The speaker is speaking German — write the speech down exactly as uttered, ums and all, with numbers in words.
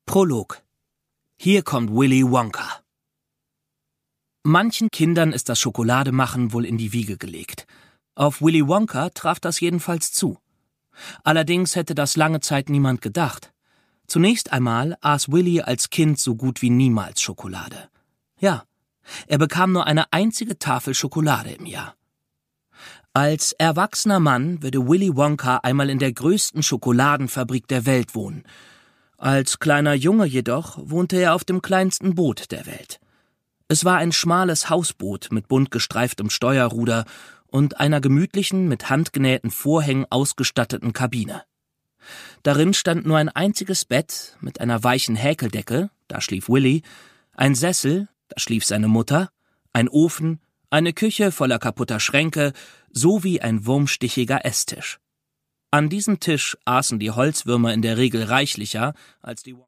Prolog. Hier kommt Willy Wonka. Manchen Kindern ist das Schokolademachen wohl in die Wiege gelegt. Auf Willy Wonka traf das jedenfalls zu. Allerdings hätte das lange Zeit niemand gedacht. Zunächst einmal aß Willy als Kind so gut wie niemals Schokolade. Ja, er bekam nur eine einzige Tafel Schokolade im Jahr. Als erwachsener Mann würde Willy Wonka einmal in der größten Schokoladenfabrik der Welt wohnen. Als kleiner Junge jedoch wohnte er auf dem kleinsten Boot der Welt. Es war ein schmales Hausboot mit bunt gestreiftem Steuerruder und einer gemütlichen, mit handgenähten Vorhängen ausgestatteten Kabine. Darin stand nur ein einziges Bett mit einer weichen Häkeldecke, da schlief Willy, ein Sessel, da schlief seine Mutter, ein Ofen, eine Küche voller kaputter Schränke sowie ein wurmstichiger Esstisch. An diesem Tisch aßen die Holzwürmer in der Regel reichlicher als die